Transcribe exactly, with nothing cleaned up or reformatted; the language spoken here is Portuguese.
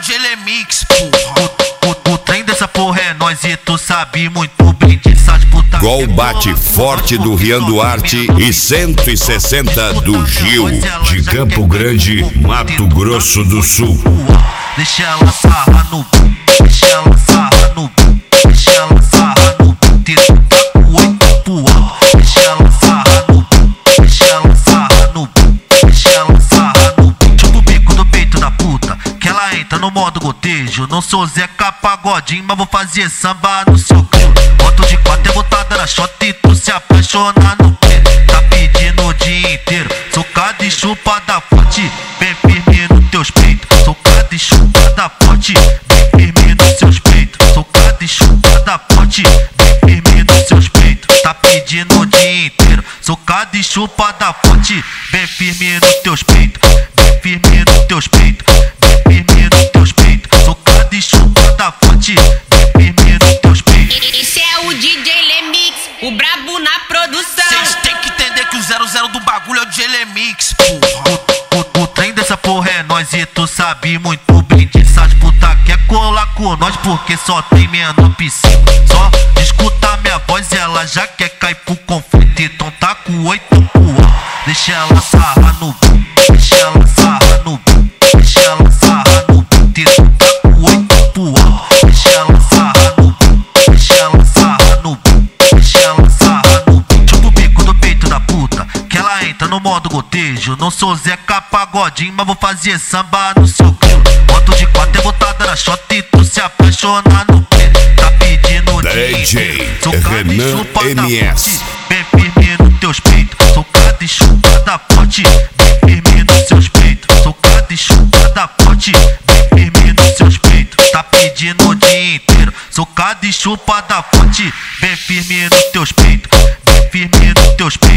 de Elemix, porra. O, o, o trem dessa porra é nós e tu sabe muito bem dessa disputa. Gol bate forte do Rian Duarte e cento e sessenta do Gil, de Campo Grande, Mato Grosso do Sul. Deixa ela sarrar no deixa ela sarrar no deixa ela sarrar no puteiro, tá com oito pro alto. Deixa ela sarrar no deixa ela sarrar no deixa ela sarrar no tipo o bico do peito da puta, que ela entra no modo gotejo. Não sou Zeca Pagodinho, mas vou fazer samba no seu crio. Boto de quatro é botada na shota e tu se apaixona no pé. Tá pedindo o dia inteiro, socada e chupada forte, bem firme nos teus peitos. Socada e chupada forte, bem firme nos seus peitos. Socada e chupada forte, bem firme nos seus peitos. Tá pedindo o dia inteiro, socada e chupada forte, bem firme nos teus peitos. Bem firme nos teus peitos, bem firme nos teus peitos. Socada e chupada forte, bem firme nos teus peitos. Esse é o D J Lemix, o brabo na produção. Cês tem que entender que o zero zero do bagulho é o D J Lemix, porra. O, o, o trem dessa porra é nós e tu sabe muito bem dessa disputa. Quer colar com nós porque só tem menor piscina. Só escuta minha voz e ela já quer cair pro conflito. Então tá com oito pro alto. Deixa ela sarrar no deixa ela sarrar no deixa ela sarrar no puteiro, tá com oito pro alto. Deixa ela sarrar no deixa ela sarrar no deixa ela sarrar no tipo o bico do peito da puta, que ela entra no modo gotejo. Não sou Zeca Pagodinho, mas vou fazer samba no seu crio. Boto de quatro é botada na shota e tu se apaixona no pé. Tá pedindo o D J Renan M S, bem firme nos teus peitos. Socada e chupada forte, bem firme nos seus peitos. Socada e chupada forte, bem firme nos seus peitos. Tá pedindo o dia inteiro, socada e chupada forte, bem firme nos teus peitos. Bem firme nos teus peitos.